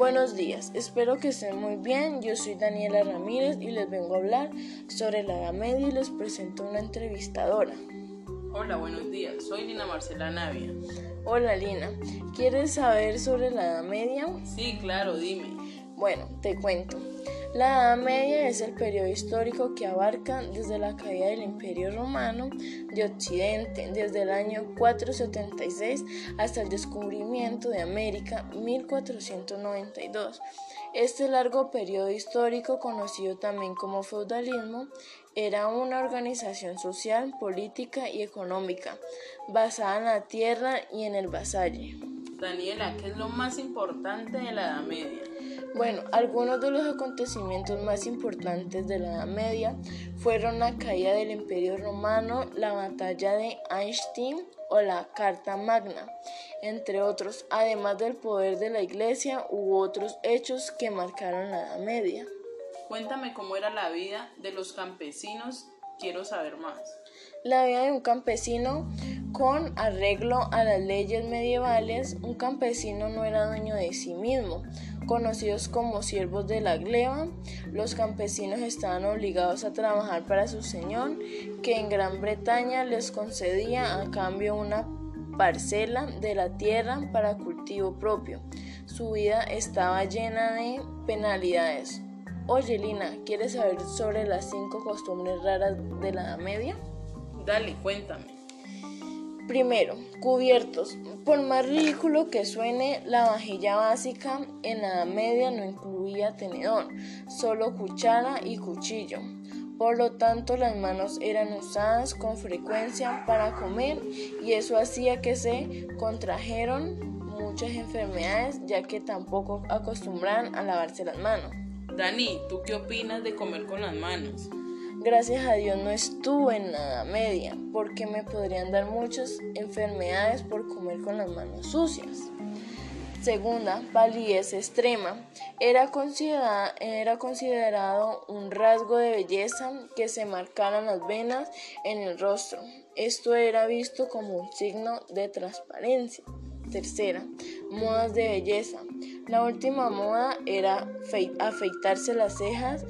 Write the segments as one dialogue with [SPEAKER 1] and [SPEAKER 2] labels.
[SPEAKER 1] Buenos días, espero que estén muy bien. Yo soy Daniela Ramírez y les vengo a hablar sobre la Edad Media y les presento una entrevistadora.
[SPEAKER 2] Hola, buenos días, soy Lina Marcela Navia.
[SPEAKER 1] Hola Lina, ¿quieres saber sobre la Edad Media?
[SPEAKER 2] Sí, claro, dime.
[SPEAKER 1] Bueno, te cuento. La Edad Media es el periodo histórico que abarca desde la caída del Imperio Romano de Occidente, desde el año 476 hasta el descubrimiento de América, 1492. Este largo periodo histórico, conocido también como feudalismo, era una organización social, política y económica, basada en la tierra y en el vasalle.
[SPEAKER 2] Daniela, ¿qué es lo más importante de la Edad Media?
[SPEAKER 1] Bueno, algunos de los acontecimientos más importantes de la Edad Media fueron la caída del Imperio Romano, la batalla de Einstein o la Carta Magna, entre otros. Además del poder de la Iglesia, hubo otros hechos que marcaron la Edad Media.
[SPEAKER 2] Cuéntame cómo era la vida de los campesinos, quiero saber más.
[SPEAKER 1] La vida de un campesino con arreglo a las leyes medievales, un campesino no era dueño de sí mismo. Conocidos como siervos de la gleba, los campesinos estaban obligados a trabajar para su señor, que en Gran Bretaña les concedía a cambio una parcela de la tierra para cultivo propio. Su vida estaba llena de penalidades. Oye Lina, ¿quieres saber sobre las 5 costumbres raras de la Edad Media?
[SPEAKER 2] Dale, cuéntame.
[SPEAKER 1] Primero, cubiertos. Por más ridículo que suene, la vajilla básica en la Edad Media no incluía tenedor, solo cuchara y cuchillo. Por lo tanto, las manos eran usadas con frecuencia para comer y eso hacía que se contrajeran muchas enfermedades, ya que tampoco acostumbraban a lavarse las manos.
[SPEAKER 2] Dani, ¿tú qué opinas de comer con las manos?
[SPEAKER 1] Gracias a Dios no estuve en la Edad Media, porque me podrían dar muchas enfermedades por comer con las manos sucias. Segunda, palidez extrema. Era considerado un rasgo de belleza que se marcaran las venas en el rostro. Esto era visto como un signo de transparencia. Tercera, modas de belleza. La última moda era afeitarse las cejas.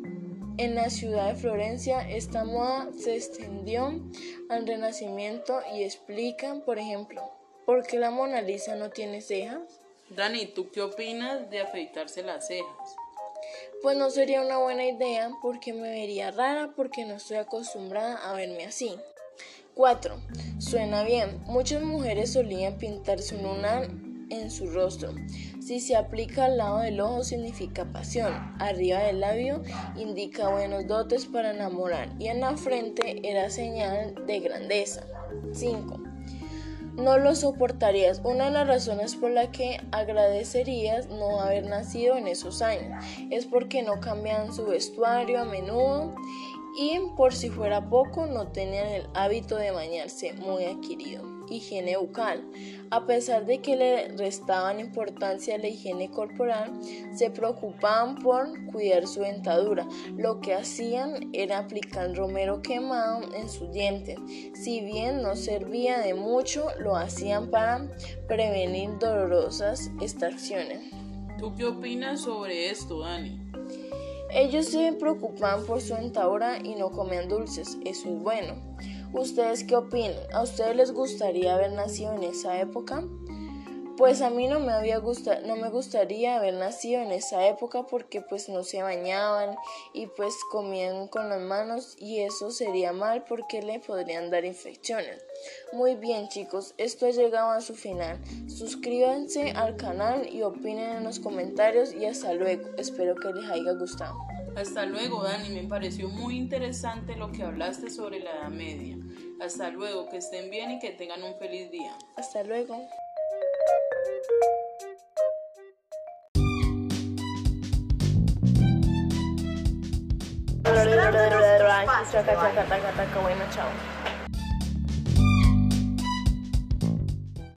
[SPEAKER 1] En la ciudad de Florencia, esta moda se extendió al Renacimiento y explican, por ejemplo, ¿por qué la Mona Lisa no tiene cejas?
[SPEAKER 2] Dani, ¿tú qué opinas de afeitarse las cejas?
[SPEAKER 1] Pues no sería una buena idea porque me vería rara porque no estoy acostumbrada a verme así. 4. Suena bien. Muchas mujeres solían pintarse un lunar en su rostro. Si se aplica al lado del ojo significa pasión, arriba del labio indica buenos dotes para enamorar y en la frente era señal de grandeza. 5. No lo soportarías. Una de las razones por la que agradecerías no haber nacido en esos años es porque no cambiaban su vestuario a menudo y por si fuera poco no tenían el hábito de bañarse muy adquirido. Higiene bucal. A pesar de que le restaban importancia a la higiene corporal, se preocupaban por cuidar su dentadura. Lo que hacían era aplicar romero quemado en sus dientes. Si bien no servía de mucho, lo hacían para prevenir dolorosas extracciones.
[SPEAKER 2] ¿Tú qué opinas sobre esto, Dani?
[SPEAKER 1] Ellos se preocupaban por su dentadura y no comían dulces, eso es bueno. ¿Ustedes qué opinan? ¿A ustedes les gustaría haber nacido en esa época? Pues a mí no me gustaría haber nacido en esa época porque pues no se bañaban y pues comían con las manos y eso sería mal porque le podrían dar infecciones. Muy bien chicos, esto ha llegado a su final. Suscríbanse al canal y opinen en los comentarios y hasta luego. Espero que les haya gustado.
[SPEAKER 2] Hasta luego, Dani, me pareció muy interesante lo que hablaste sobre la Edad Media. Hasta luego, que estén bien y que tengan un feliz día.
[SPEAKER 1] Hasta luego. Bueno, chao.